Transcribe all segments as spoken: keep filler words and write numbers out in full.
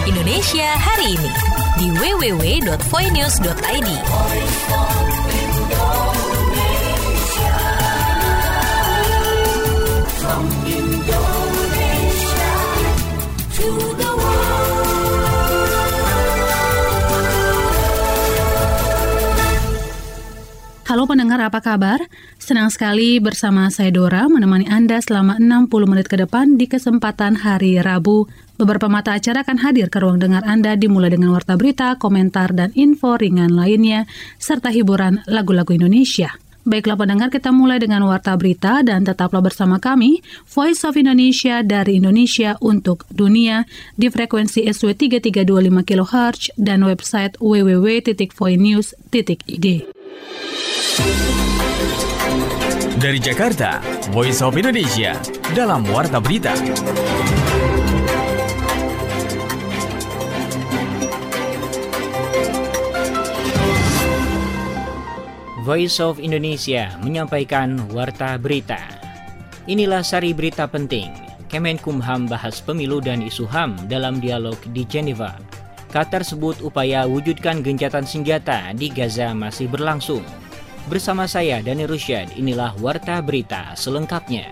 Indonesia hari ini di w w w dot voinews dot i d. From Indonesia to the Halo pendengar, apa kabar? Senang sekali bersama saya Dora menemani Anda selama enam puluh menit ke depan di kesempatan hari Rabu. Beberapa mata acara akan hadir ke ruang dengar Anda dimulai dengan warta berita, komentar, dan info ringan lainnya, serta hiburan lagu-lagu Indonesia. Baiklah pendengar, kita mulai dengan warta berita dan tetaplah bersama kami, Voice of Indonesia dari Indonesia untuk dunia di frekuensi S W tiga tiga dua lima kilohertz dan website w w w titik voinews titik i d. Dari Jakarta, Voice of Indonesia dalam Warta Berita. Voice of Indonesia menyampaikan Warta Berita. Inilah sari berita penting. Kemenkumham bahas pemilu dan isu H A M dalam dialog di Geneva. Qatar sebut upaya wujudkan gencatan senjata di Gaza masih berlangsung. Bersama saya, Dani Rusyad, inilah Warta Berita selengkapnya.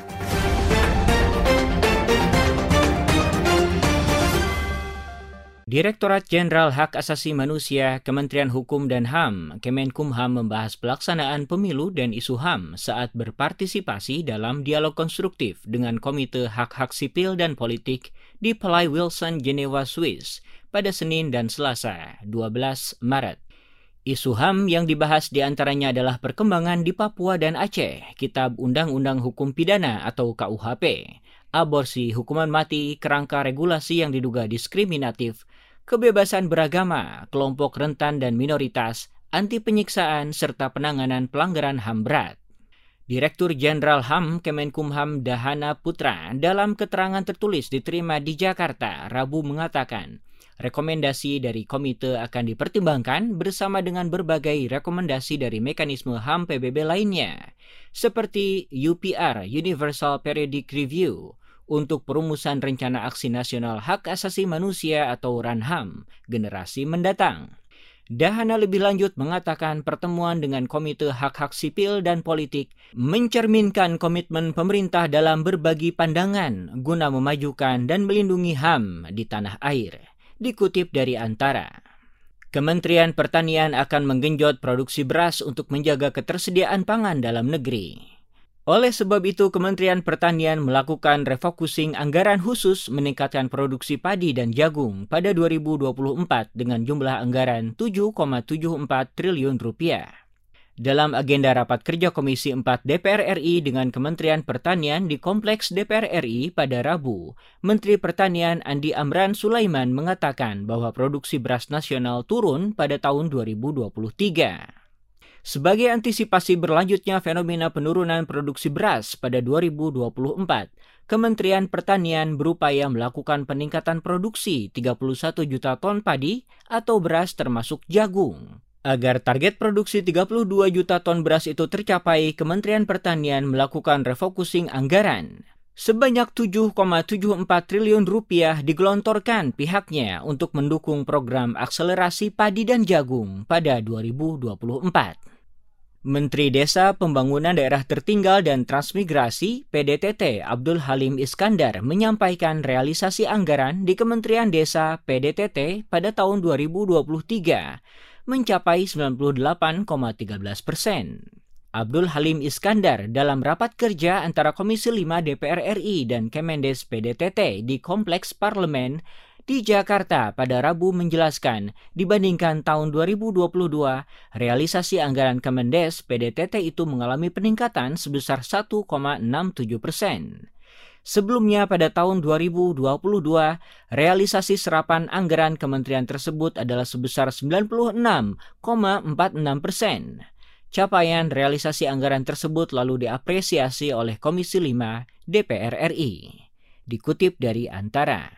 Direktorat Jenderal Hak Asasi Manusia, Kementerian Hukum dan H A M, Kemenkumham membahas pelaksanaan pemilu dan isu H A M saat berpartisipasi dalam dialog konstruktif dengan Komite Hak-Hak Sipil dan Politik di Palais Wilson, Jenewa, Swiss, pada Senin dan Selasa, dua belas Maret. Isu H A M yang dibahas diantaranya adalah perkembangan di Papua dan Aceh, Kitab Undang-Undang Hukum Pidana atau K U H P, aborsi, hukuman mati, kerangka regulasi yang diduga diskriminatif, kebebasan beragama, kelompok rentan dan minoritas, anti penyiksaan, serta penanganan pelanggaran H A M berat. Direktur Jenderal H A M Kemenkumham Dahana Putra dalam keterangan tertulis diterima di Jakarta, Rabu mengatakan, rekomendasi dari komite akan dipertimbangkan bersama dengan berbagai rekomendasi dari mekanisme H A M P B B lainnya, seperti U P R Universal Periodic Review untuk perumusan Rencana Aksi Nasional Hak Asasi Manusia atau RANHAM generasi mendatang. Dahana lebih lanjut mengatakan pertemuan dengan Komite Hak-Hak Sipil dan Politik mencerminkan komitmen pemerintah dalam berbagi pandangan guna memajukan dan melindungi H A M di tanah air. Dikutip dari Antara, Kementerian Pertanian akan menggenjot produksi beras untuk menjaga ketersediaan pangan dalam negeri. Oleh sebab itu, Kementerian Pertanian melakukan refocusing anggaran khusus meningkatkan produksi padi dan jagung pada dua ribu dua puluh empat dengan jumlah anggaran tujuh koma tujuh empat triliun rupiah. Dalam agenda rapat kerja Komisi empat D P R R I dengan Kementerian Pertanian di Kompleks D P R R I pada Rabu, Menteri Pertanian Andi Amran Sulaiman mengatakan bahwa produksi beras nasional turun pada tahun dua ribu dua puluh tiga. Sebagai antisipasi berlanjutnya fenomena penurunan produksi beras pada dua ribu dua puluh empat, Kementerian Pertanian berupaya melakukan peningkatan produksi tiga puluh satu juta ton padi atau beras termasuk jagung. Agar target produksi tiga puluh dua juta ton beras itu tercapai, Kementerian Pertanian melakukan refocusing anggaran. Sebanyak tujuh koma tujuh empat triliun rupiah digelontorkan pihaknya untuk mendukung program akselerasi padi dan jagung pada dua ribu dua puluh empat. Menteri Desa, Pembangunan Daerah Tertinggal dan Transmigrasi P D T T Abdul Halim Iskandar menyampaikan realisasi anggaran di Kementerian Desa P D T T pada tahun dua ribu dua puluh tiga mencapai sembilan puluh delapan koma satu tiga persen. Abdul Halim Iskandar dalam rapat kerja antara Komisi lima D P R R I dan Kemendes P D T T di Kompleks Parlemen di Jakarta pada Rabu menjelaskan, dibandingkan tahun dua ribu dua puluh dua, realisasi anggaran Kemendes P D T T itu mengalami peningkatan sebesar satu koma enam tujuh persen. Sebelumnya pada tahun dua ribu dua puluh dua, realisasi serapan anggaran kementerian tersebut adalah sebesar sembilan puluh enam koma empat enam persen. Capaian realisasi anggaran tersebut lalu diapresiasi oleh Komisi lima D P R R I. Dikutip dari Antara.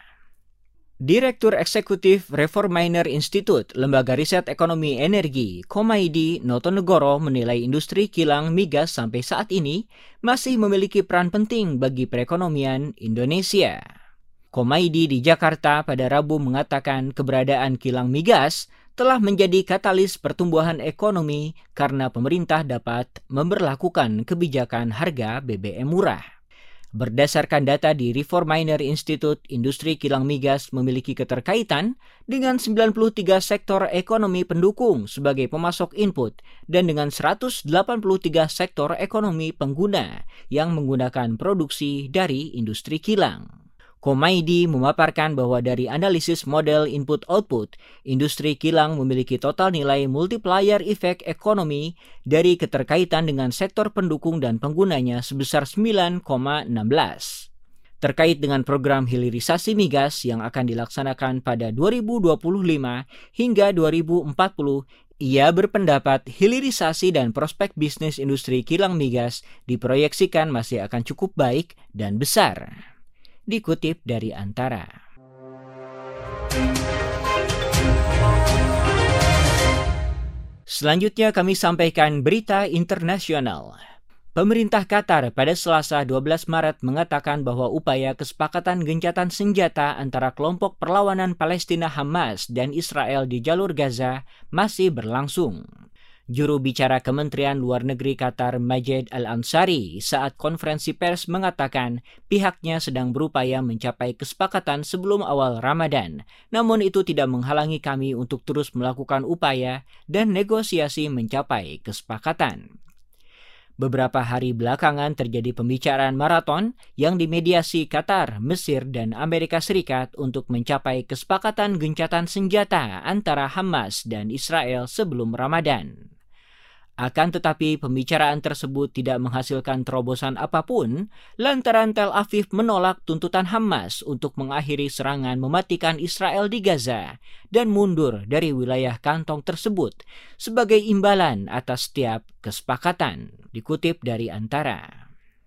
Direktur Eksekutif Reforminer Institute, Lembaga Riset Ekonomi Energi, Komaydi Notonegoro menilai industri kilang migas sampai saat ini masih memiliki peran penting bagi perekonomian Indonesia. Komaidi di Jakarta pada Rabu mengatakan keberadaan kilang migas telah menjadi katalis pertumbuhan ekonomi karena pemerintah dapat memberlakukan kebijakan harga B B M murah. Berdasarkan data di Reforminer Institute, industri kilang migas memiliki keterkaitan dengan sembilan puluh tiga sektor ekonomi pendukung sebagai pemasok input dan dengan seratus delapan puluh tiga sektor ekonomi pengguna yang menggunakan produksi dari industri kilang. Komaidi memaparkan bahwa dari analisis model input-output, industri kilang memiliki total nilai multiplier effect ekonomi dari keterkaitan dengan sektor pendukung dan penggunanya sebesar sembilan koma satu enam. Terkait dengan program hilirisasi migas yang akan dilaksanakan pada dua ribu dua puluh lima hingga dua ribu empat puluh, ia berpendapat hilirisasi dan prospek bisnis industri kilang migas diproyeksikan masih akan cukup baik dan besar. Dikutip dari Antara. Selanjutnya kami sampaikan berita internasional. Pemerintah Qatar pada Selasa dua belas Maret mengatakan bahwa upaya kesepakatan gencatan senjata antara kelompok perlawanan Palestina Hamas dan Israel di jalur Gaza masih berlangsung. Juru bicara Kementerian Luar Negeri Qatar Majed Al-Ansari saat konferensi pers mengatakan pihaknya sedang berupaya mencapai kesepakatan sebelum awal Ramadan, namun itu tidak menghalangi kami untuk terus melakukan upaya dan negosiasi mencapai kesepakatan. Beberapa hari belakangan terjadi pembicaraan maraton yang dimediasi Qatar, Mesir, dan Amerika Serikat untuk mencapai kesepakatan gencatan senjata antara Hamas dan Israel sebelum Ramadan. Akan tetapi pembicaraan tersebut tidak menghasilkan terobosan apapun lantaran Tel Aviv menolak tuntutan Hamas untuk mengakhiri serangan mematikan Israel di Gaza dan mundur dari wilayah kantong tersebut sebagai imbalan atas setiap kesepakatan. Dikutip dari Antara.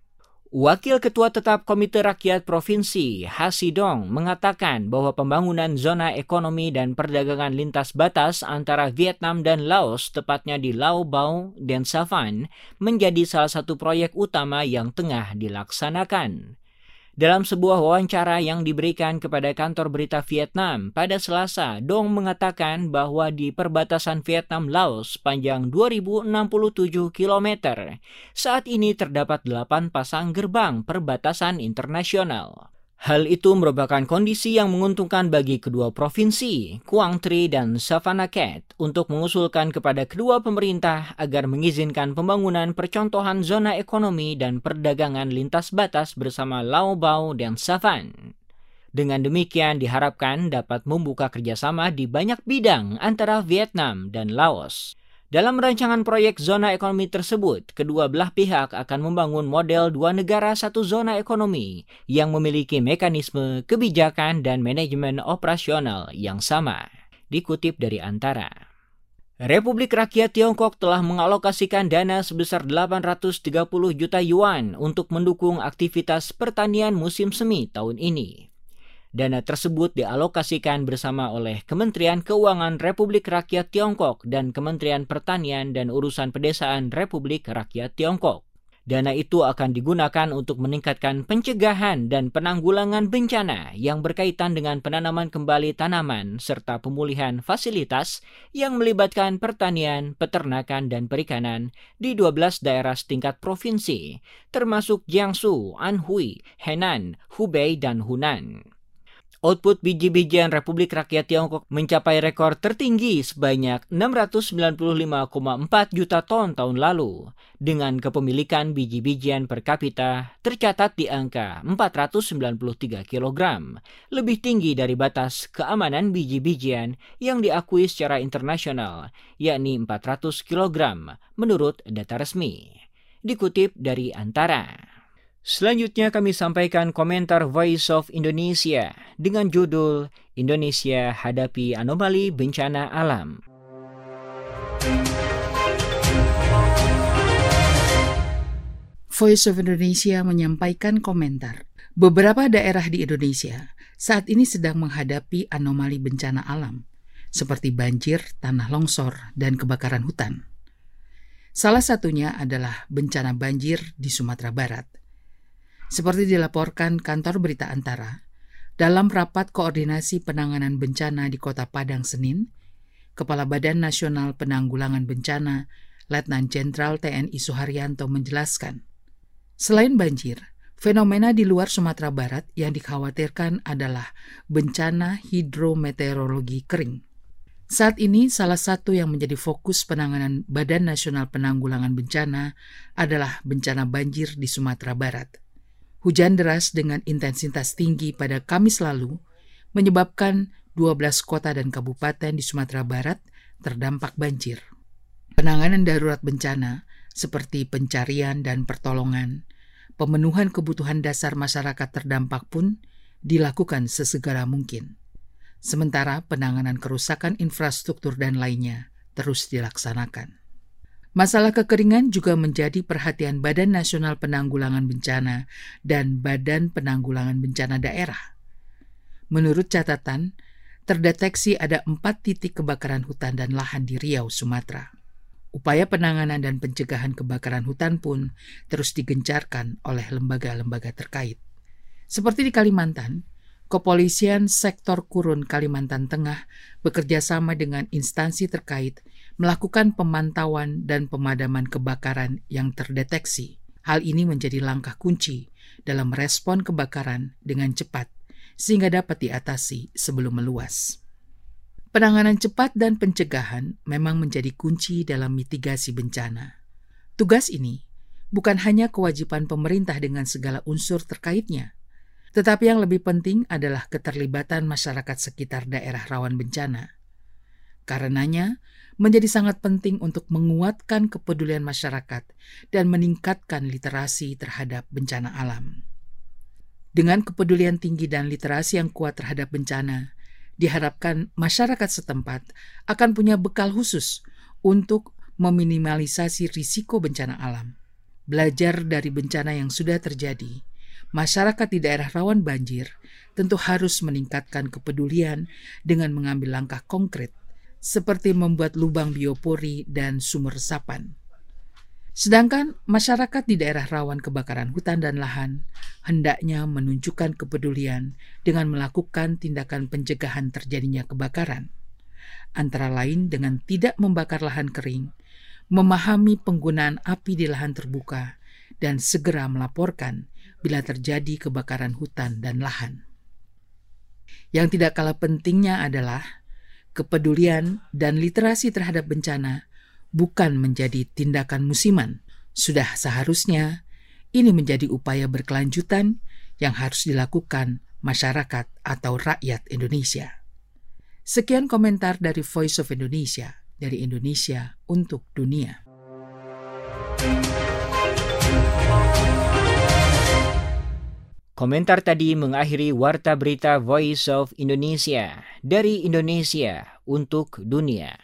Wakil Ketua Tetap Komite Rakyat Provinsi, Hasidong, mengatakan bahwa pembangunan zona ekonomi dan perdagangan lintas batas antara Vietnam dan Laos, tepatnya di Lao Bao dan Savan, menjadi salah satu proyek utama yang tengah dilaksanakan. Dalam sebuah wawancara yang diberikan kepada kantor berita Vietnam pada Selasa, Dong mengatakan bahwa di perbatasan Vietnam-Laos sepanjang dua ribu enam puluh tujuh kilometer, saat ini terdapat delapan pasang gerbang perbatasan internasional. Hal itu merupakan kondisi yang menguntungkan bagi kedua provinsi, Quang Tri dan Savannah Cat, untuk mengusulkan kepada kedua pemerintah agar mengizinkan pembangunan percontohan zona ekonomi dan perdagangan lintas batas bersama Lao Bao dan Savan. Dengan demikian diharapkan dapat membuka kerjasama di banyak bidang antara Vietnam dan Laos. Dalam rancangan proyek zona ekonomi tersebut, kedua belah pihak akan membangun model dua negara satu zona ekonomi yang memiliki mekanisme, kebijakan, dan manajemen operasional yang sama. Dikutip dari Antara. Republik Rakyat Tiongkok telah mengalokasikan dana sebesar delapan ratus tiga puluh juta yuan untuk mendukung aktivitas pertanian musim semi tahun ini. Dana tersebut dialokasikan bersama oleh Kementerian Keuangan Republik Rakyat Tiongkok dan Kementerian Pertanian dan Urusan Pedesaan Republik Rakyat Tiongkok. Dana itu akan digunakan untuk meningkatkan pencegahan dan penanggulangan bencana yang berkaitan dengan penanaman kembali tanaman serta pemulihan fasilitas yang melibatkan pertanian, peternakan, dan perikanan di dua belas daerah setingkat provinsi, termasuk Jiangsu, Anhui, Henan, Hubei, dan Hunan. Output biji-bijian Republik Rakyat Tiongkok mencapai rekor tertinggi sebanyak enam ratus sembilan puluh lima koma empat juta ton tahun lalu, dengan kepemilikan biji-bijian per kapita tercatat di angka empat ratus sembilan puluh tiga kilogram, lebih tinggi dari batas keamanan biji-bijian yang diakui secara internasional, yakni empat ratus kilogram menurut data resmi. Dikutip dari Antara. Selanjutnya kami sampaikan komentar Voice of Indonesia dengan judul Indonesia Hadapi Anomali Bencana Alam. Voice of Indonesia menyampaikan komentar. Beberapa daerah di Indonesia saat ini sedang menghadapi anomali bencana alam, seperti banjir, tanah longsor, dan kebakaran hutan. Salah satunya adalah bencana banjir di Sumatera Barat. Seperti dilaporkan kantor berita Antara, Dalam rapat koordinasi penanganan bencana di Kota Padang Senin, Kepala Badan Nasional Penanggulangan Bencana, Letnan Jenderal T N I Suharyanto menjelaskan, selain banjir, fenomena di luar Sumatera Barat yang dikhawatirkan adalah bencana hidrometeorologi kering. Saat ini, salah satu yang menjadi fokus penanganan Badan Nasional Penanggulangan Bencana adalah bencana banjir di Sumatera Barat. Hujan deras dengan intensitas tinggi pada Kamis lalu menyebabkan dua belas kota dan kabupaten di Sumatera Barat terdampak banjir. Penanganan darurat bencana seperti pencarian dan pertolongan, pemenuhan kebutuhan dasar masyarakat terdampak pun dilakukan sesegera mungkin. Sementara penanganan kerusakan infrastruktur dan lainnya terus dilaksanakan. Masalah kekeringan juga menjadi perhatian Badan Nasional Penanggulangan Bencana dan Badan Penanggulangan Bencana Daerah. Menurut catatan, terdeteksi ada empat titik kebakaran hutan dan lahan di Riau, Sumatera. Upaya penanganan dan pencegahan kebakaran hutan pun terus digencarkan oleh lembaga-lembaga terkait. Seperti di Kalimantan, Kepolisian Sektor Kurun Kalimantan Tengah bekerja sama dengan instansi terkait melakukan pemantauan dan pemadaman kebakaran yang terdeteksi. Hal ini menjadi langkah kunci dalam merespon kebakaran dengan cepat sehingga dapat diatasi sebelum meluas. Penanganan cepat dan pencegahan memang menjadi kunci dalam mitigasi bencana. Tugas ini bukan hanya kewajiban pemerintah dengan segala unsur terkaitnya, tetapi yang lebih penting adalah keterlibatan masyarakat sekitar daerah rawan bencana. Karenanya, menjadi sangat penting untuk menguatkan kepedulian masyarakat dan meningkatkan literasi terhadap bencana alam. Dengan kepedulian tinggi dan literasi yang kuat terhadap bencana, diharapkan masyarakat setempat akan punya bekal khusus untuk meminimalisasi risiko bencana alam. Belajar dari bencana yang sudah terjadi, masyarakat di daerah rawan banjir tentu harus meningkatkan kepedulian dengan mengambil langkah konkret, seperti membuat lubang biopori dan sumur resapan. Sedangkan masyarakat di daerah rawan kebakaran hutan dan lahan hendaknya menunjukkan kepedulian dengan melakukan tindakan pencegahan terjadinya kebakaran, antara lain dengan tidak membakar lahan kering, memahami penggunaan api di lahan terbuka, dan segera melaporkan bila terjadi kebakaran hutan dan lahan. Yang tidak kalah pentingnya adalah kepedulian dan literasi terhadap bencana bukan menjadi tindakan musiman. Sudah seharusnya ini menjadi upaya berkelanjutan yang harus dilakukan masyarakat atau rakyat Indonesia. Sekian komentar dari Voice of Indonesia, dari Indonesia untuk dunia. Komentar tadi mengakhiri Warta Berita Voice of Indonesia dari Indonesia untuk dunia.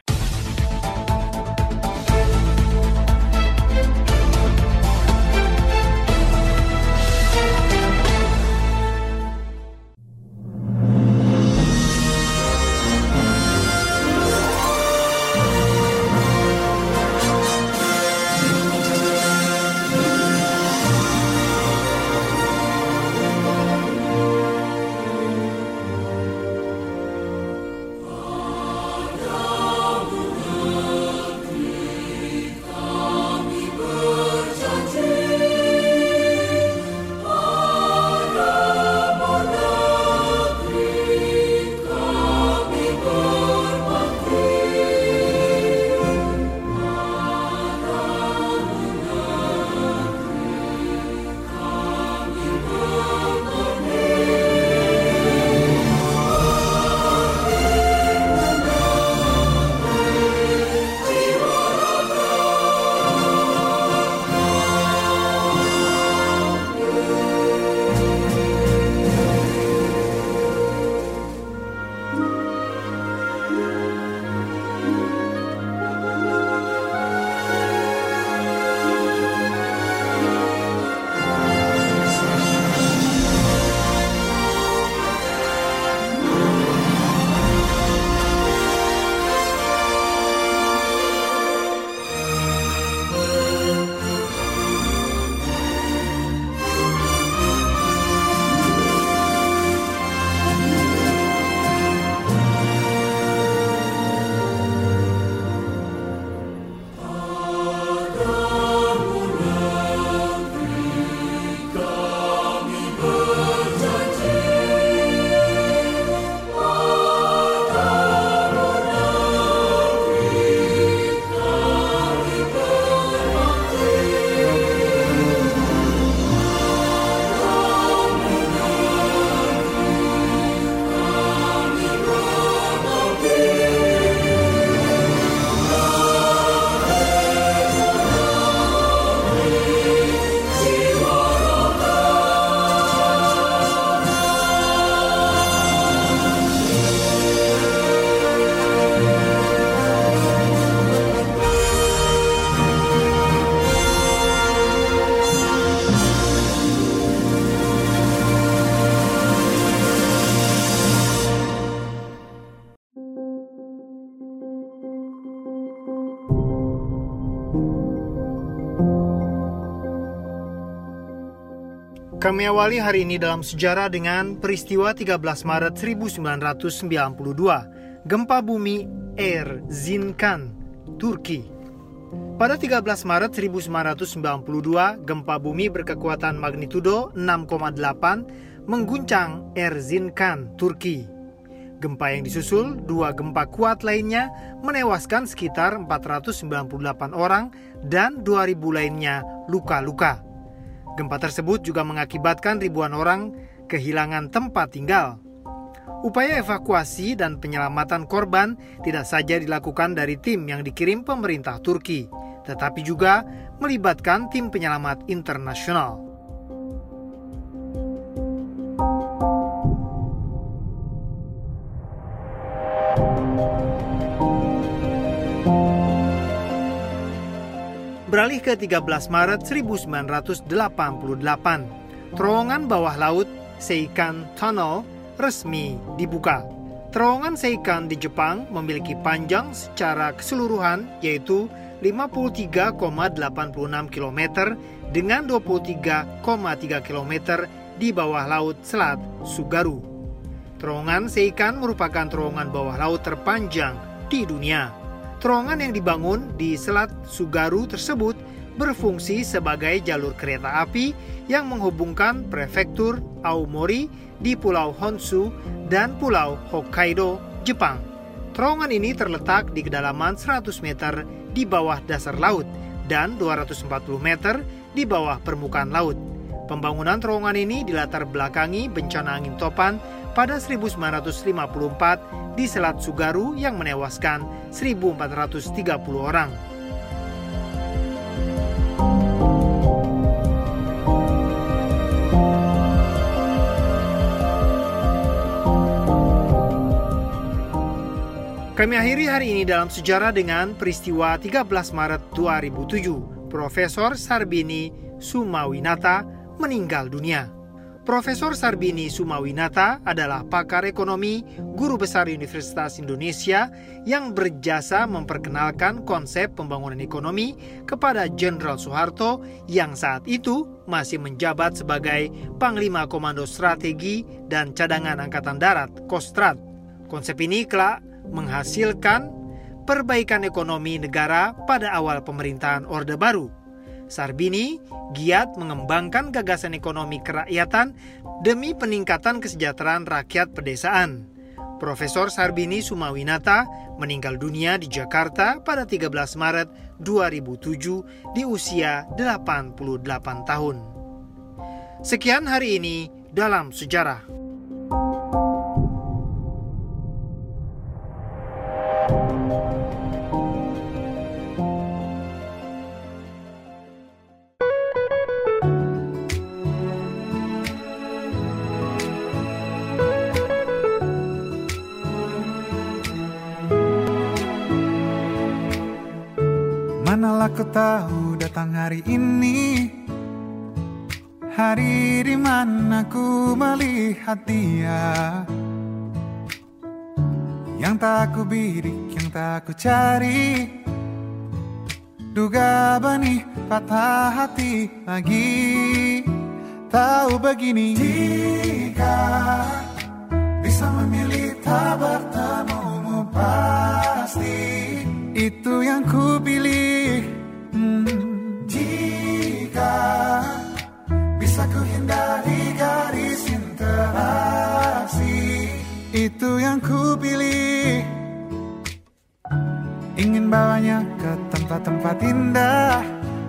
Kami awali hari ini dalam sejarah dengan peristiwa tiga belas Maret seribu sembilan ratus sembilan puluh dua, gempa bumi Erzincan, Turki. Pada tiga belas Maret seribu sembilan ratus sembilan puluh dua, gempa bumi berkekuatan magnitudo enam koma delapan mengguncang Erzincan, Turki. Gempa yang disusul dua gempa kuat lainnya menewaskan sekitar empat ratus sembilan puluh delapan orang dan dua ribu lainnya luka-luka. Gempa tersebut juga mengakibatkan ribuan orang kehilangan tempat tinggal. Upaya evakuasi dan penyelamatan korban tidak saja dilakukan dari tim yang dikirim pemerintah Turki, tetapi juga melibatkan tim penyelamat internasional. Beralih ke tiga belas Maret seribu sembilan ratus delapan puluh delapan, terowongan bawah laut Seikan Tunnel resmi dibuka. Terowongan Seikan di Jepang memiliki panjang secara keseluruhan yaitu lima puluh tiga koma delapan puluh enam kilometer dengan dua puluh tiga koma tiga kilometer di bawah laut Selat Tsugaru. Terowongan Seikan merupakan terowongan bawah laut terpanjang di dunia. Terowongan yang dibangun di Selat Tsugaru tersebut berfungsi sebagai jalur kereta api yang menghubungkan prefektur Aomori di Pulau Honshu dan Pulau Hokkaido, Jepang. Terowongan ini terletak di kedalaman seratus meter di bawah dasar laut dan dua ratus empat puluh meter di bawah permukaan laut. Pembangunan terowongan ini dilatar belakangi bencana angin topan pada seribu sembilan ratus lima puluh empat di Selat Tsugaru yang menewaskan seribu empat ratus tiga puluh orang. Kami akhiri hari ini dalam sejarah dengan peristiwa tiga belas Maret dua ribu tujuh. Profesor Sarbini Sumawinata meninggal dunia. Profesor Sarbini Sumawinata adalah pakar ekonomi, guru besar Universitas Indonesia yang berjasa memperkenalkan konsep pembangunan ekonomi kepada Jenderal Soeharto yang saat itu masih menjabat sebagai Panglima Komando Strategi dan Cadangan Angkatan Darat, Kostrad. Konsep ini kelak menghasilkan perbaikan ekonomi negara pada awal pemerintahan Orde Baru. Sarbini giat mengembangkan gagasan ekonomi kerakyatan demi peningkatan kesejahteraan rakyat pedesaan. Profesor Sarbini Sumawinata meninggal dunia di Jakarta pada tiga belas Maret dua ribu tujuh di usia delapan puluh delapan tahun. Sekian hari ini dalam sejarah. Manalah kau tahu datang hari ini, hari di mana ku melihat dia, yang tak ku bidik, yang tak ku cari. Duga benih patah hati lagi. Tahu begini, jika bisa memilih tak bertemumu pasti itu yang ku pilih. hmm. Jika bisa ku hindari garis interaksi, itu yang ku pilih. Ingin bawanya ke tempat-tempat indah,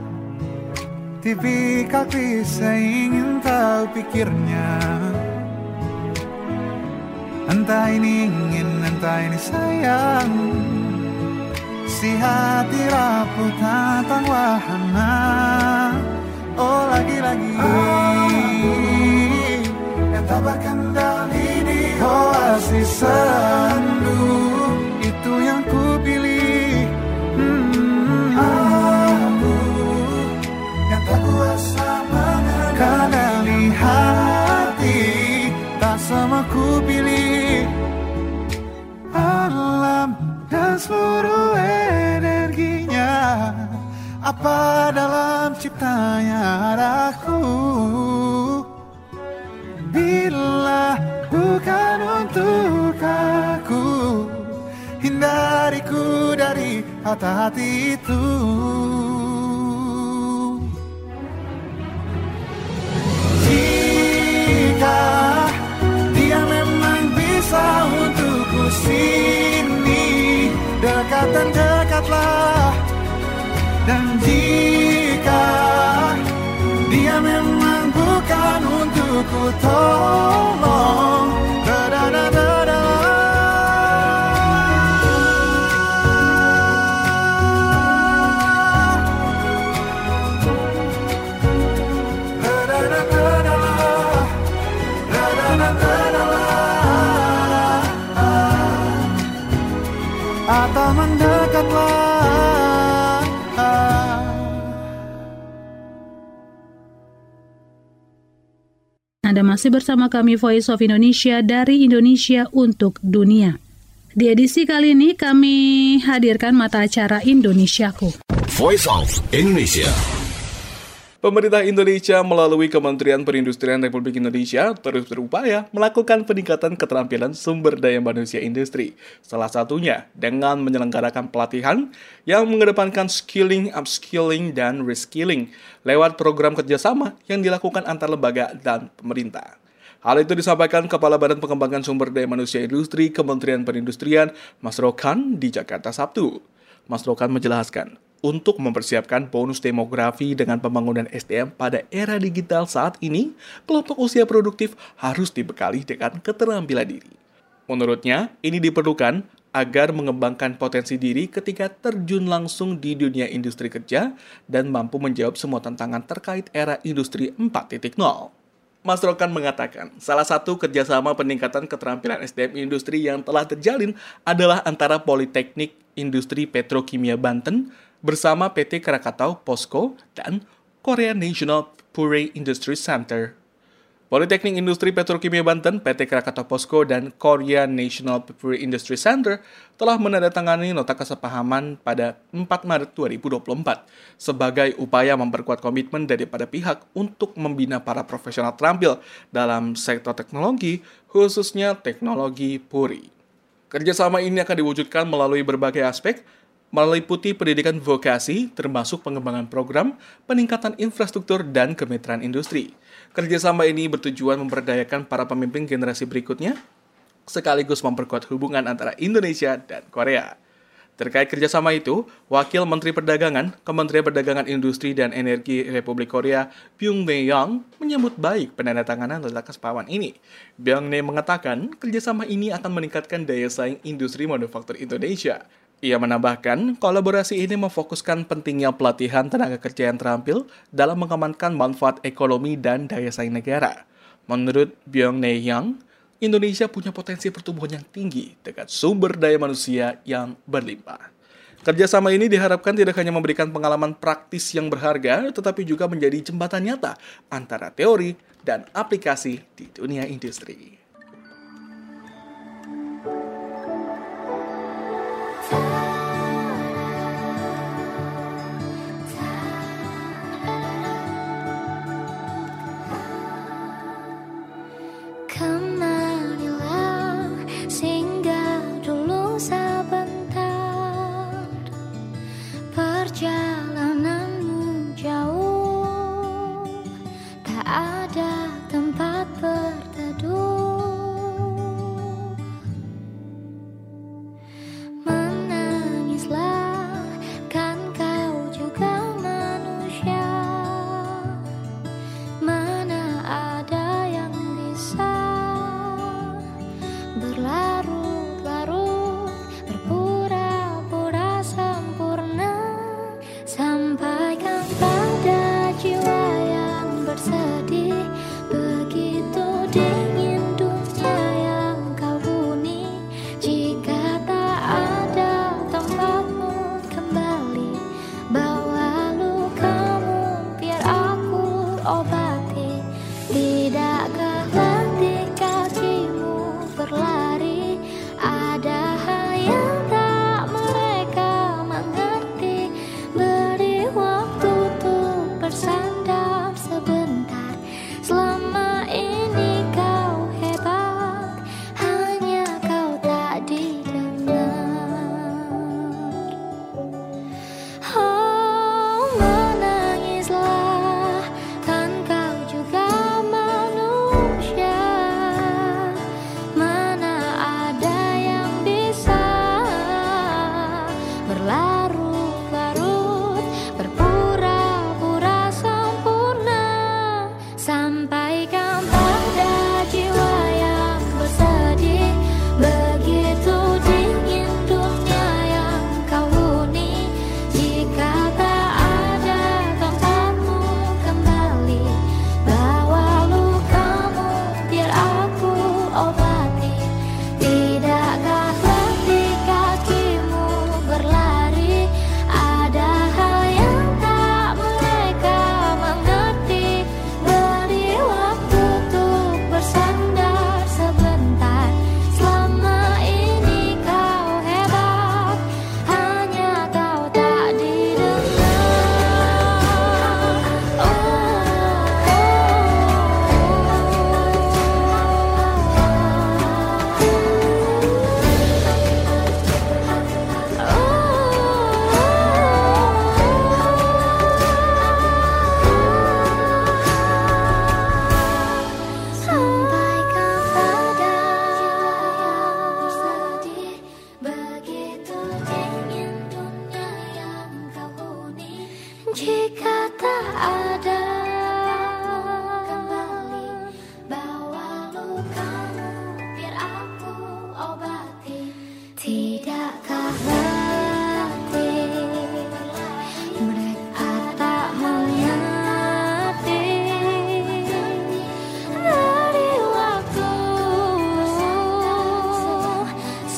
tipikal klise ingin tahu pikirnya. Entah ini ingin, entah ini sayang, si hati rapuh tentang wahana. Oh lagi-lagi aku yang tak berkendali di oasis sendu, itu yang ku pilih. hmm. Aku yang tak kuasa mengendali hati, tak sama ku pilih. Alam dan seluruh energinya, apa dalam ciptanya ada aku. lukaku, hindariku dari hati-hati itu. Jika dia memang bisa untukku sini, dekat dan dekatlah. Dan jika dia memang bukan untukku, tolong da-da-da-da-da. Atau mendekatlah. Anda masih bersama kami Voice of Indonesia dari Indonesia untuk Dunia. Di edisi kali ini kami hadirkan mata acara Indonesiaku. Voice of Indonesia. Pemerintah Indonesia melalui Kementerian Perindustrian Republik Indonesia terus berupaya melakukan peningkatan keterampilan sumber daya manusia industri. Salah satunya dengan menyelenggarakan pelatihan yang mengedepankan skilling, upskilling, dan reskilling lewat program kerjasama yang dilakukan antar lembaga dan pemerintah. Hal itu disampaikan Kepala Badan Pengembangan Sumber Daya Manusia Industri Kementerian Perindustrian, Mas Rokan, di Jakarta Sabtu. Mas Rokan menjelaskan, untuk mempersiapkan bonus demografi dengan pembangunan S D M pada era digital saat ini, kelompok usia produktif harus dibekali dengan keterampilan diri. Menurutnya, ini diperlukan agar mengembangkan potensi diri ketika terjun langsung di dunia industri kerja dan mampu menjawab semua tantangan terkait era industri empat titik nol. Mas Rokan mengatakan, salah satu kerjasama peningkatan keterampilan S D M industri yang telah terjalin adalah antara Politeknik Industri Petrokimia Banten bersama P T Krakatau Posko dan Korea National Pure Industry Center. Politeknik Industri Petrokimia Banten, P T Krakatau Posko, dan Korea National Pure Industry Center telah menandatangani nota kesepahaman pada empat Maret dua ribu dua puluh empat sebagai upaya memperkuat komitmen daripada pihak untuk membina para profesional terampil dalam sektor teknologi, khususnya teknologi Puri. Kerjasama ini akan diwujudkan melalui berbagai aspek, meliputi pendidikan vokasi, termasuk pengembangan program, peningkatan infrastruktur, dan kemitraan industri. Kerjasama ini bertujuan memberdayakan para pemimpin generasi berikutnya, sekaligus memperkuat hubungan antara Indonesia dan Korea. Terkait kerjasama itu, Wakil Menteri Perdagangan, Kementerian Perdagangan Industri dan Energi Republik Korea, Byung-nae Yang, menyambut baik penandatanganan nota kesepahaman ini. Byung-nae mengatakan, kerjasama ini akan meningkatkan daya saing industri manufaktur Indonesia. Ia menambahkan, kolaborasi ini memfokuskan pentingnya pelatihan tenaga kerja yang terampil dalam mengamankan manfaat ekonomi dan daya saing negara. Menurut Byung-nae Yang, Indonesia punya potensi pertumbuhan yang tinggi dengan sumber daya manusia yang berlimpah. Kerjasama ini diharapkan tidak hanya memberikan pengalaman praktis yang berharga, tetapi juga menjadi jembatan nyata antara teori dan aplikasi di dunia industri. Perjalananmu jauh, tak ada tempat berteduh.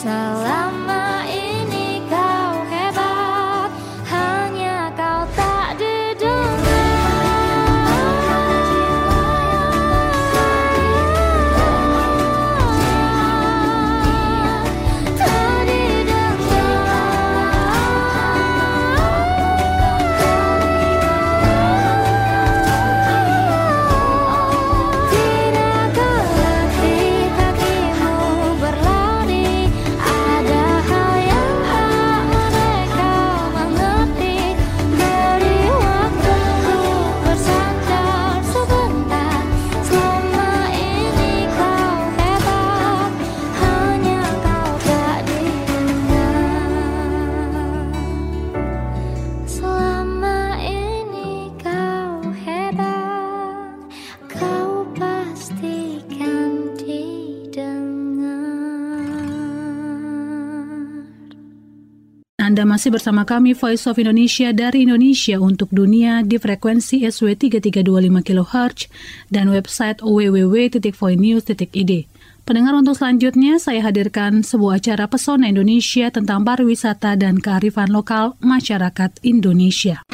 Selama ini kau hebat, hanya kau tak Anda masih bersama kami Voice of Indonesia dari Indonesia untuk dunia di frekuensi S W tiga tiga dua lima kilohertz dan website w w w titik voinews titik i d. Pendengar, untuk selanjutnya saya hadirkan sebuah acara Pesona Indonesia tentang pariwisata dan kearifan lokal masyarakat Indonesia.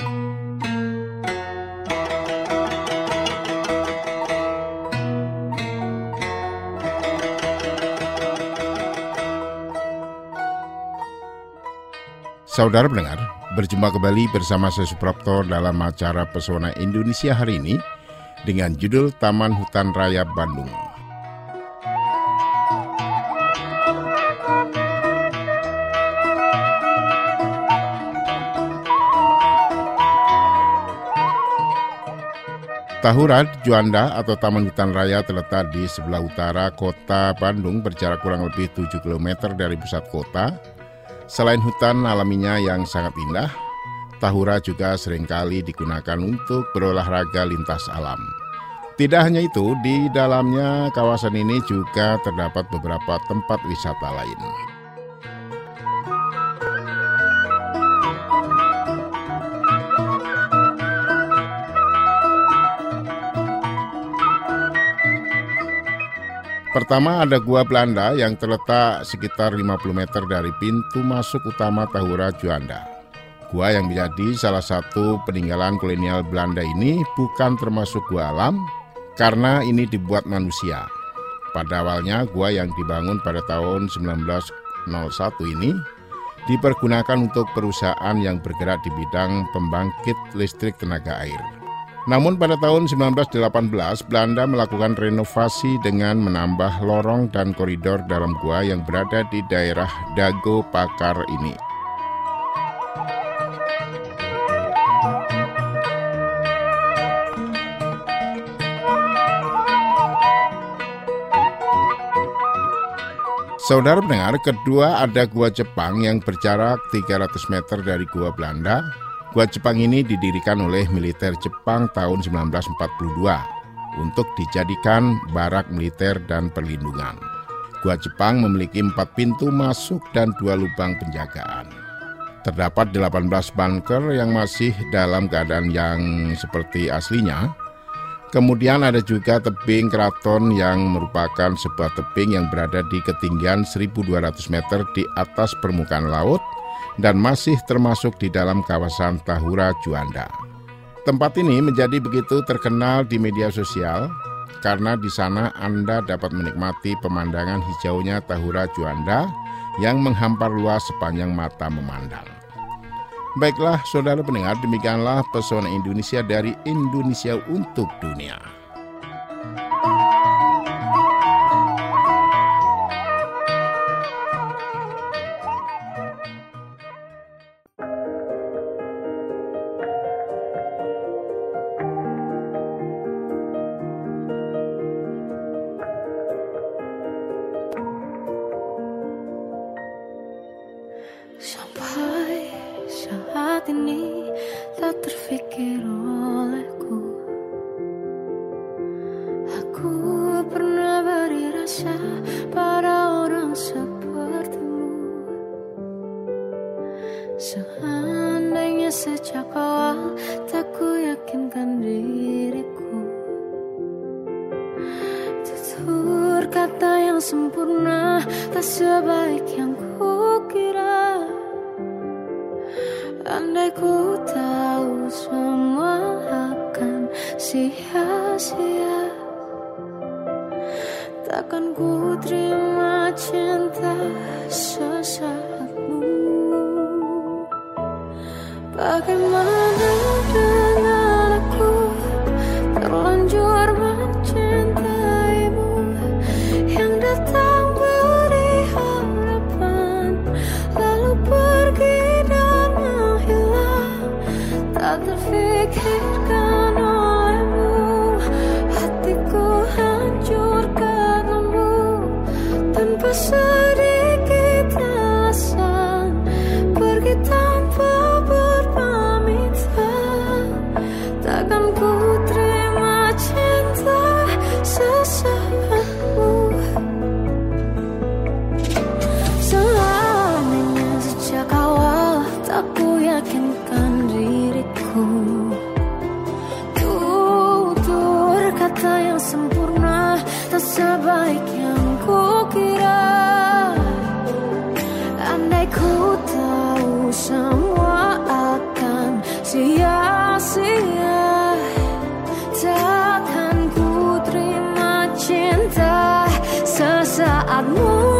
Saudara pendengar, berjumpa kembali bersama saya Suprapto dalam acara Pesona Indonesia hari ini dengan judul Taman Hutan Raya Bandung. Tahura Juanda atau Taman Hutan Raya terletak di sebelah utara kota Bandung berjarak kurang lebih tujuh kilometer dari pusat kota. Selain hutan alaminya yang sangat indah, Tahura juga seringkali digunakan untuk berolahraga lintas alam. Tidak hanya itu, di dalamnya kawasan ini juga terdapat beberapa tempat wisata lain. Pertama ada Gua Belanda yang terletak sekitar lima puluh meter dari pintu masuk utama Tahura Juanda. Gua yang menjadi salah satu peninggalan kolonial Belanda ini bukan termasuk gua alam karena ini dibuat manusia. Pada awalnya gua yang dibangun pada tahun seribu sembilan ratus satu ini dipergunakan untuk perusahaan yang bergerak di bidang pembangkit listrik tenaga air. Namun pada tahun seribu sembilan ratus delapan belas, Belanda melakukan renovasi dengan menambah lorong dan koridor dalam gua yang berada di daerah Dago Pakar ini. Saudara pendengar, kedua ada Gua Jepang yang berjarak tiga ratus meter dari Gua Belanda. Gua Jepang ini didirikan oleh militer Jepang tahun seribu sembilan ratus empat puluh dua untuk dijadikan barak militer dan perlindungan. Gua Jepang memiliki empat pintu masuk dan dua lubang penjagaan. Terdapat delapan belas bunker yang masih dalam keadaan yang seperti aslinya. Kemudian ada juga tebing keraton yang merupakan sebuah tebing yang berada di ketinggian seribu dua ratus meter di atas permukaan laut dan masih termasuk di dalam kawasan Tahura Juanda. Tempat ini menjadi begitu terkenal di media sosial karena di sana Anda dapat menikmati pemandangan hijaunya Tahura Juanda yang menghampar luas sepanjang mata memandang. Baiklah saudara pendengar, demikianlah Pesona Indonesia dari Indonesia untuk dunia. Sampai saat ini tak terfikir olehku, aku pernah beri rasa pada orang sepertimu. Seandainya sejak awal tak ku yakinkan diriku, tutur kata yang sempurna tak sebaik yang ku Andai ku tahu semua akan sia-sia, takkan ku terima cinta sesaatmu. Bagaimana dengan aku, terlanjur mencintaimu, yang datang beri harapan, lalu pergi dan menghilang, tak terfikirkan olehmu. Hatiku hancur karenamu, tanpa sedikit alasan, pergi tanpa berpamitan. Takkan ku terima cinta sesaatmu. Selamanya sejak awal tak ku yakinkan diriku, tutur kata yang sempurna tak sebaik yang ku kira. Andai ku tahu semua akan sia-sia, takkan ku terima cinta sesaatmu.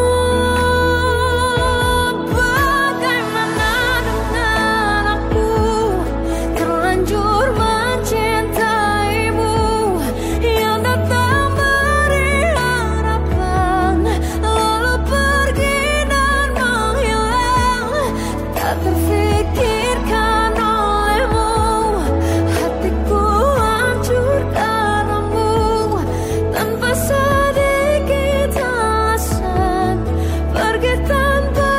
Bagaimana dengan aku, terlanjur mencintaimu, yang datang beri harapan, lalu pergi dan menghilang, tak terfikirkan olehmu. Hatiku hancur karenamu, tanpa sedikit alasan, pergi tanpa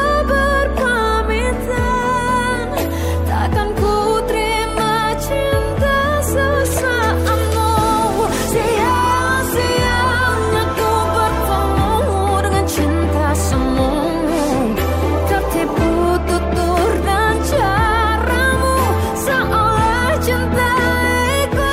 berpamitan. Takkan ku terima cinta sesaatmu. Sia-sianya ku bertemu dengan cinta semu, tertipu tutur dan caramu, seolah cintaiku.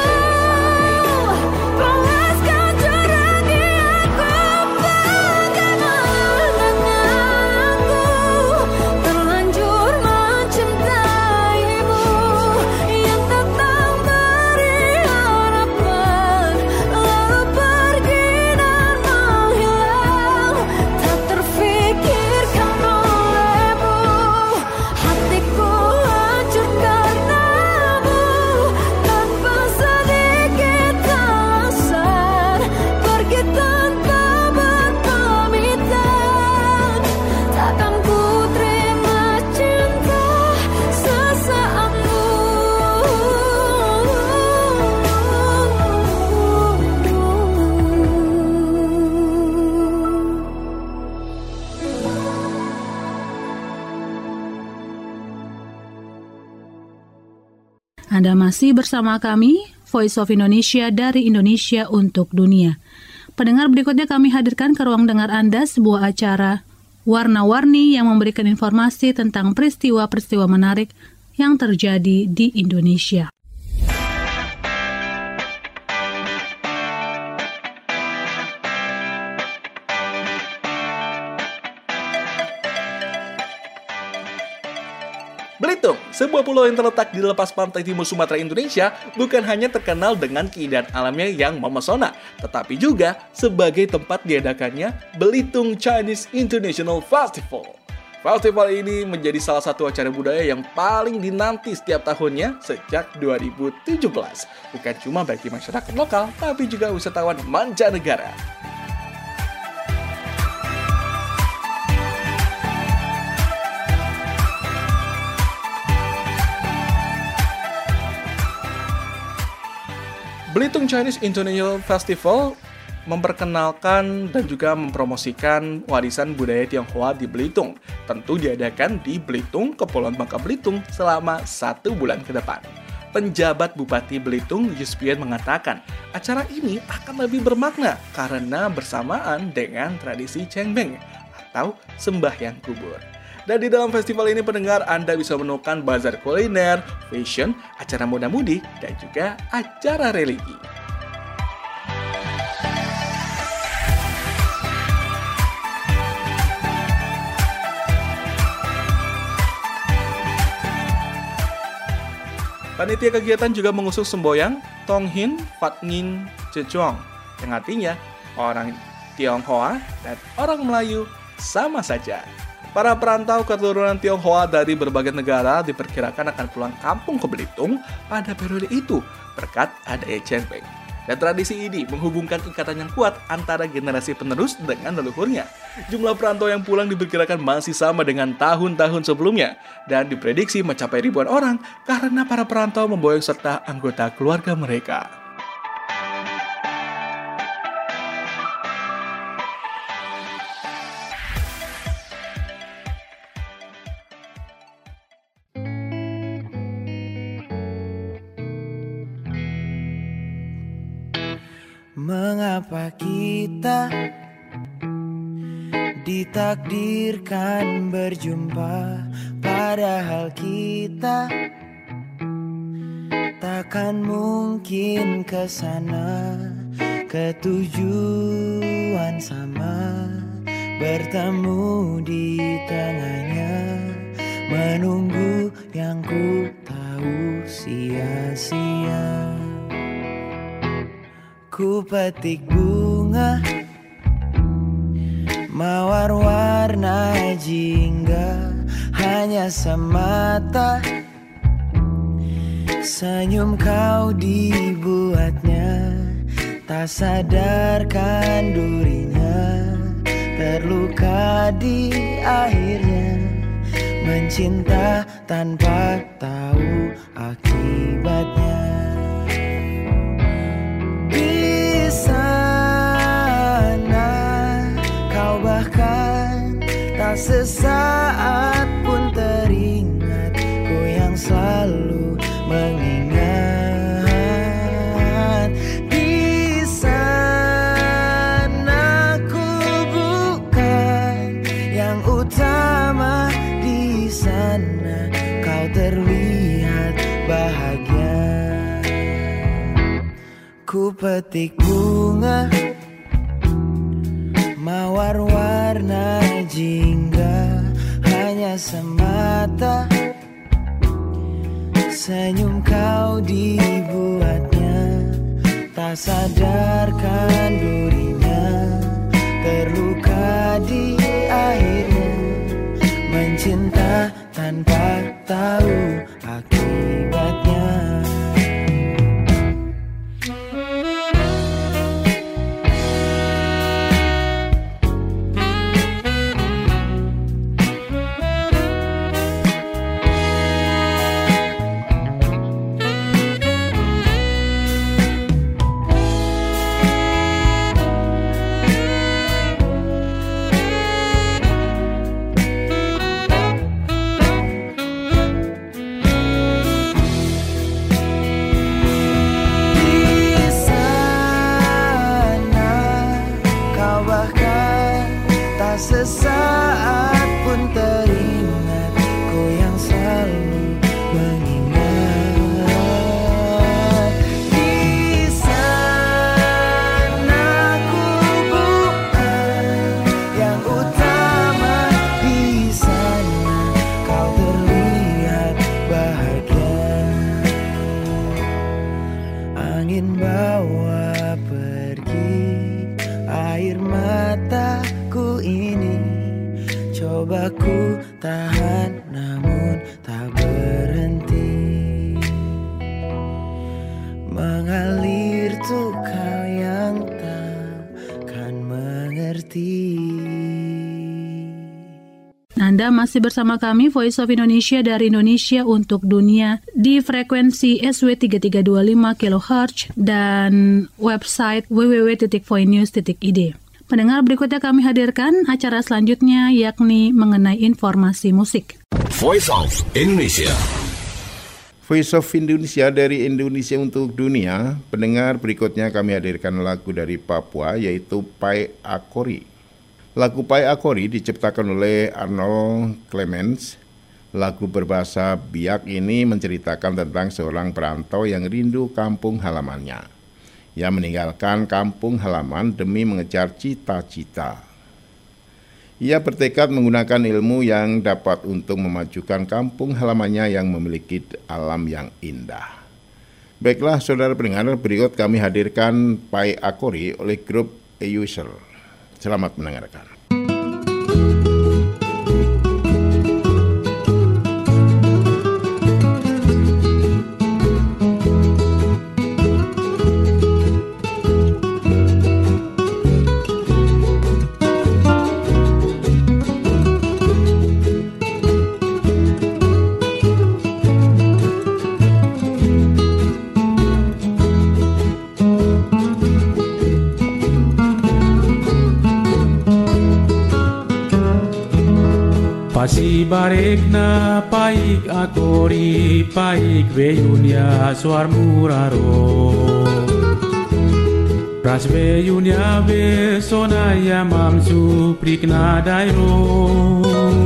Panaskan curahi aku, bagaimana dengan aku, terlanjur mencintaimu, yang datang beri harapan, lalu pergi dan menghilang, tak terfikirkan olehmu. Hatiku hancur karenamu, tanpa sedikit alasan, pergi tanpa berpamitan. Takkan ku terima cinta sesaatmu. Anda masih bersama kami, Voice of Indonesia dari Indonesia untuk Dunia. Pendengar, berikutnya kami hadirkan ke ruang dengar Anda sebuah acara warna-warni yang memberikan informasi tentang peristiwa-peristiwa menarik yang terjadi di Indonesia. Belitung, sebuah pulau yang terletak di lepas pantai timur Sumatera Indonesia, bukan hanya terkenal dengan keindahan alamnya yang memesona, tetapi juga sebagai tempat diadakannya Belitung Chinese International Festival. Festival ini menjadi salah satu acara budaya yang paling dinanti setiap tahunnya sejak dua ribu tujuh belas. Bukan cuma bagi masyarakat lokal, tapi juga wisatawan mancanegara. Belitung Chinese International Festival memperkenalkan dan juga mempromosikan warisan budaya Tionghoa di Belitung. Tentu diadakan di Belitung, Kepulauan Bangka Belitung selama satu bulan ke depan. Penjabat Bupati Belitung, Yuspian, mengatakan acara ini akan lebih bermakna karena bersamaan dengan tradisi Cengbeng atau sembahyang kubur. Dan di dalam festival ini, pendengar, Anda bisa menemukan bazar kuliner, fashion, acara muda-mudi, dan juga acara religi. Panitia kegiatan juga mengusung semboyan Tonghin Fat Ngin Jejuang, yang artinya orang Tionghoa dan orang Melayu sama saja. Para perantau keturunan Tionghoa dari berbagai negara diperkirakan akan pulang kampung ke Belitung pada periode itu berkat adanya Cenpeng. Dan tradisi ini menghubungkan ikatan yang kuat antara generasi penerus dengan leluhurnya. Jumlah perantau yang pulang diperkirakan masih sama dengan tahun-tahun sebelumnya dan diprediksi mencapai ribuan orang karena para perantau memboyong serta anggota keluarga mereka. Mengapa kita ditakdirkan berjumpa, padahal kita takkan mungkin ke sana, ke tujuan sama, bertemu di tengahnya, menunggu yang ku tahu sia-sia. Ku petik bunga mawar warna jingga, hanya semata senyum kau dibuatnya, tak sadarkan durinya, terluka di akhirnya, mencinta tanpa tahu akibatnya. Di sana kau bahkan tak sesaat pun teringat, ku yang selalu mengingat. Di sana ku bukan yang utama, di sana kau terlihat bahagia. Ku petik bunga mawar warna jingga, hanya semata senyum kau dibuatnya, tak sadarkan durinya, terluka di akhirnya, mencinta tanpa tahu akibatnya. Sesaat pun teringat, ku yang selalu mengingat. Di sana ku bukan yang utama, di sana kau terlihat bahagia. Angin bawa pergi air mataku ini, coba ku tahan namun tak berhenti, mengalir tuh kau yang takkan mengerti. Anda masih bersama kami Voice of Indonesia dari Indonesia untuk dunia di frekuensi S W tiga tiga dua lima kilohertz dan website w w w titik voinews titik i d. Pendengar, berikutnya kami hadirkan acara selanjutnya yakni mengenai informasi musik. Voice of Indonesia. Voice of Indonesia dari Indonesia untuk dunia. Pendengar, berikutnya kami hadirkan lagu dari Papua yaitu Pai Akori. Lagu Pai Akori diciptakan oleh Arnold Clemens. Lagu berbahasa Biak ini menceritakan tentang seorang perantau yang rindu kampung halamannya. Ia meninggalkan kampung halaman demi mengejar cita-cita. Ia bertekad menggunakan ilmu yang dapat untuk memajukan kampung halamannya yang memiliki alam yang indah. Baiklah saudara pendengar, berikut kami hadirkan Pai Akori oleh grup Euser. Selamat mendengarkan. Pasibarek na paik akori, paik veyunya suar muraro. Ras veyunya ve sonaya mamsu prikna dairo.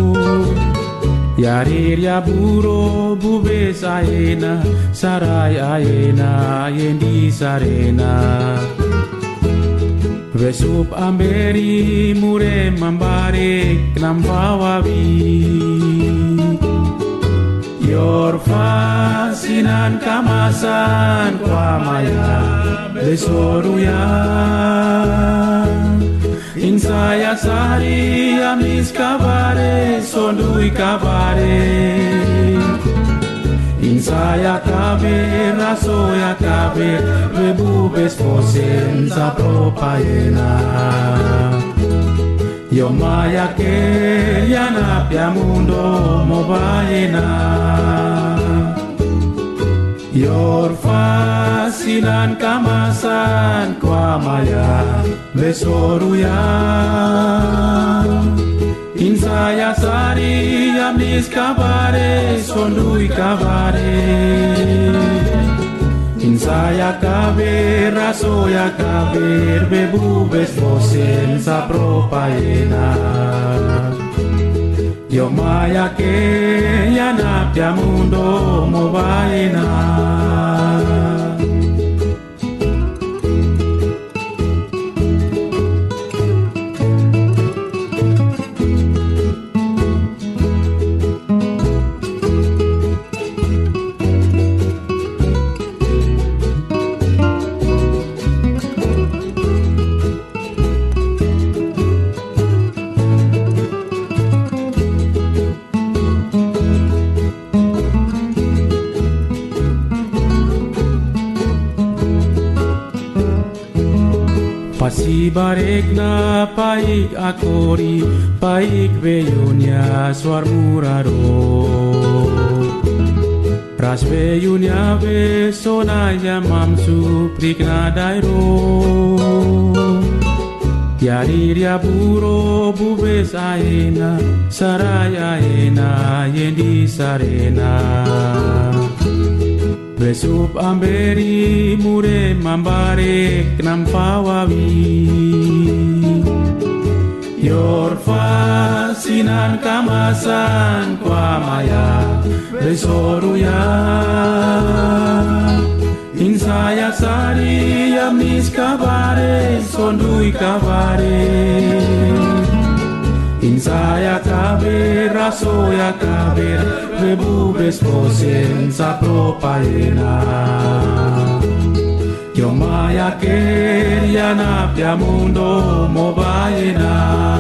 Yarir ya buro bube saena, sarai aena yendi sarena. Vesup amberi mure mambare knampawawi. Yor fasinan kamasan kwamaya besoruya. Insaya sari amis kabare sondui kabare. Insaya kaber, rasoya kaber, rebubes posen sa propayena. Yo maya ke yana pia mundo mobayena. Yor fasinan kamasan kwa maya besoruya. Insaya sari amis kabare sondui kabare. Insaya kaber rasoya kaber bebubes bosen sa propayena. Yo maya ke yana pia mundo mobayena. Pasibarek na paik akori, paik veyunya suar muraro. Ras veyunya ve sonaya mamsu prikna dairo. Yarir ya buro bubes aena, sarai aena yendi sarena. Besup amberi mure mambare knampawawi. Yor fasinan kamasan kwamaya besoruya. Insaya sari amis kabare sondui kabare. Insaya kaber, rasoya kaber, rebubes posen sa propayena. Yo maya ker yana pia mundo mobayena.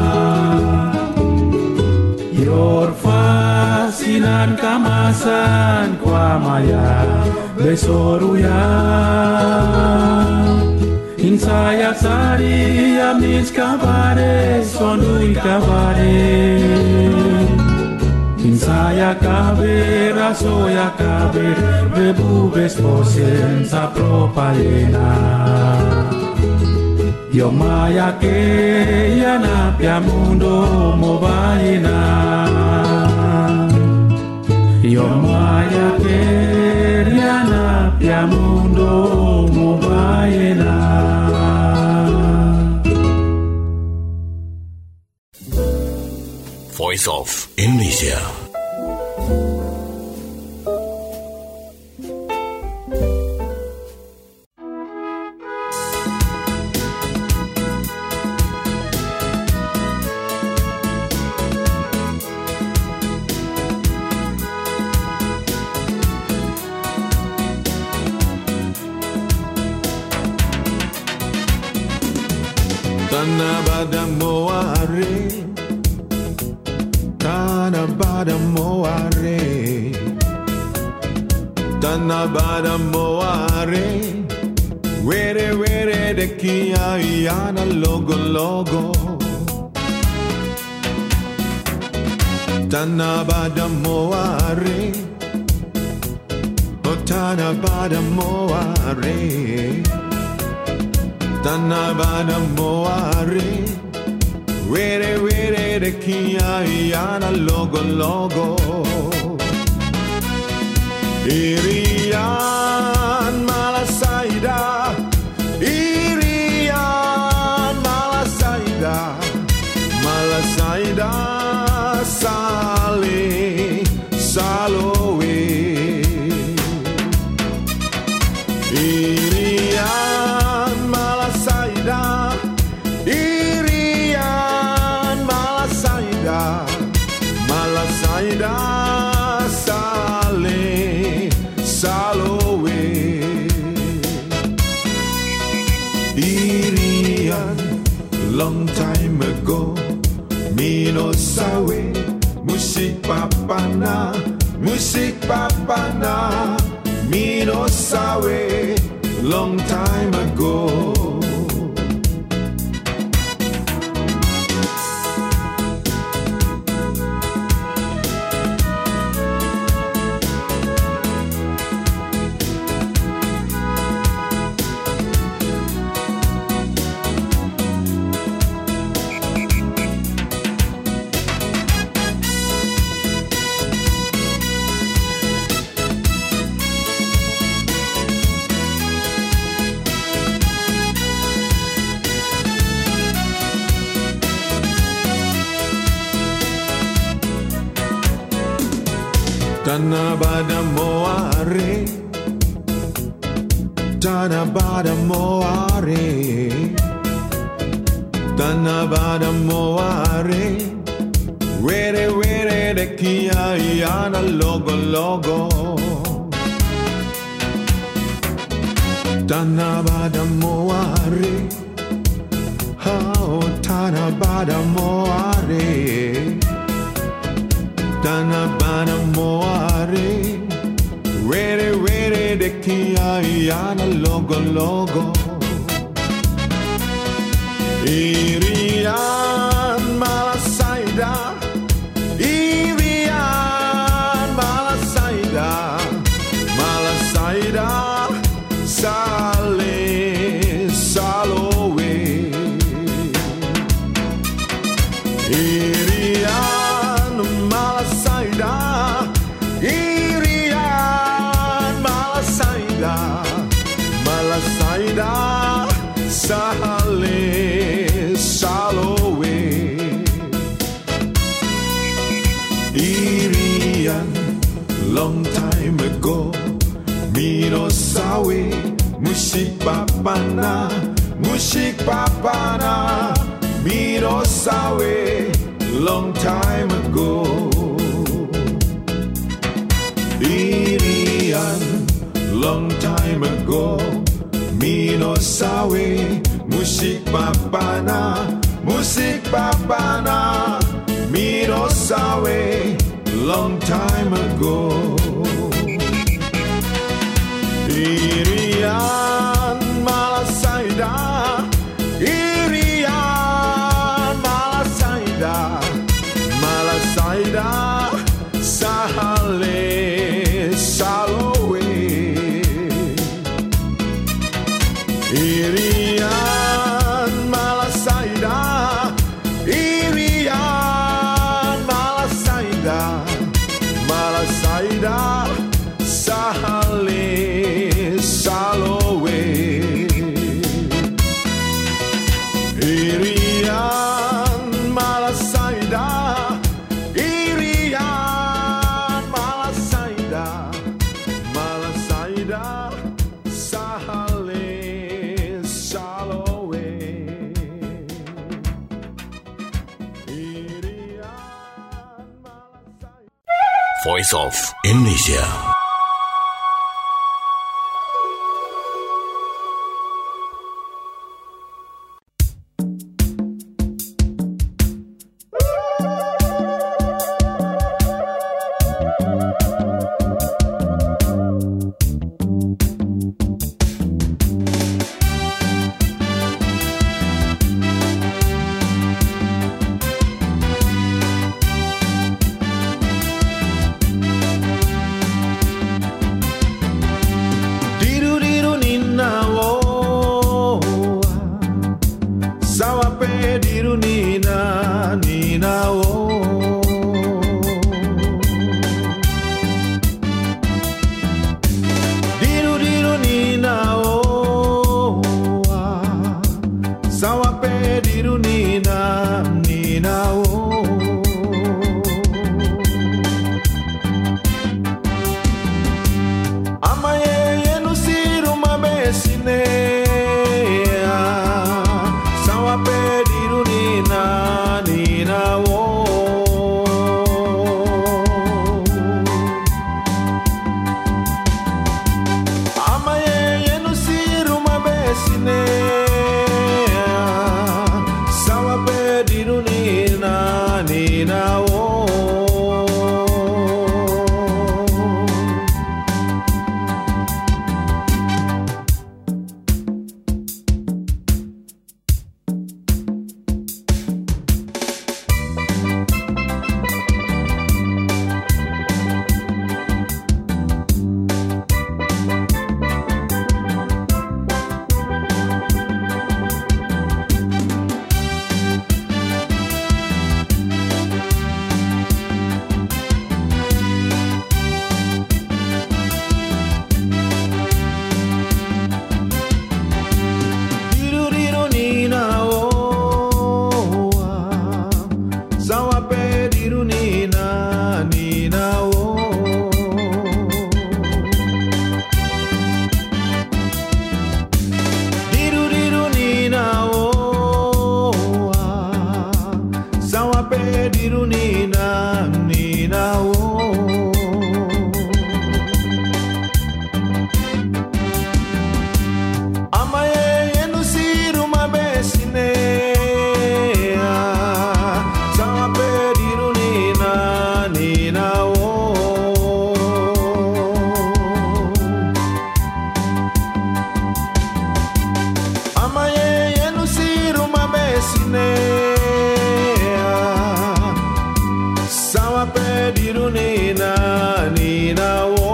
Yor fasinan kamasan kwa maya besoruya. Insaya sari amis kabare sondui kabare. Insaya kaber rasoya kaber rebubes posen sa propayena. Yo maya ke yana pia mundo mobayena. Yo maya ke yana pia mundo mobayena. Voice of Indonesia. bada moare, tanah bada moare, tanah bada moare, were were de kia iana logo logo, tanah bada moare, oh tanah bada moare. Tanah bada moare, were were de kia iana logo logo. Irian Malasaida, Irian Malasaida, Malasaida Sale Salowe. Irian Malasaida, Irian Malasaida, Malasaida Sale Salowe. Irian, long time ago, Mino Sawe, musik papana, musik papana, Mino Sawe, long time ago. Tanah bada moare, tanah bada moare, tanah bada moare, were were de kia iana logo logo. Tanah bada moare, oh tanah bada moare. Tanah bada moare, were were de kia iana logo logo. Irian Malasaida, Irian Malasaida, Malasaida Sale Salowe. Irian Malasaida, Irian Malasaida, Malasaida Sale Salowe. Irian, long time ago, Mino Sawe, musik papana, musik papana, Mino Sawe, long time ago. Irian, long time ago, Mino Sawe, musik papana, musik papana, Mino Sawe, long time ago. Irian Malasaida, Irian Malasaida, Malasaida Sale Salowe. Irian Malasaida, Irian Malasaida, Malasaida Sale Salowe. Irian Malasaida, Irian Malasaida, Malasaida Sale Salowe. Voice of Indonesia. pedirunina nina wo.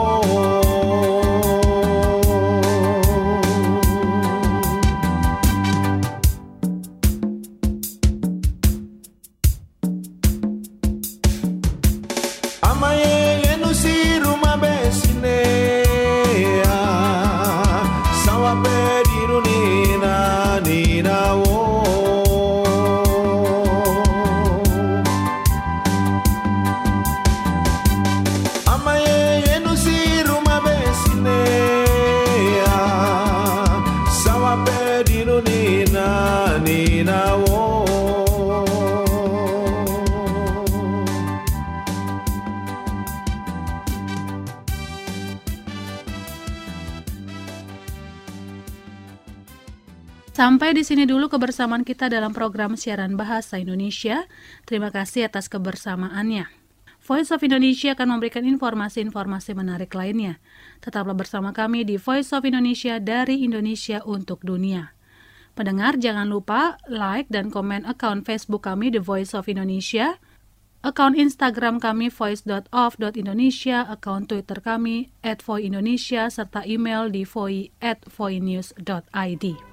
Amaye yenu si rumah besine sawa pedirunina nina wo. Amaye yenu si rumah besine sawa pedirunina nina wo. Sampai di sini dulu kebersamaan kita dalam program siaran Bahasa Indonesia. Terima kasih atas kebersamaannya. Voice of Indonesia akan memberikan informasi-informasi menarik lainnya. Tetaplah bersama kami di Voice of Indonesia dari Indonesia untuk dunia. Pendengar, jangan lupa like dan komen akun Facebook kami The Voice of Indonesia, akun Instagram kami voice dot of dot indonesia, akun Twitter kami at voindonesia, serta email di voi at voinews dot id.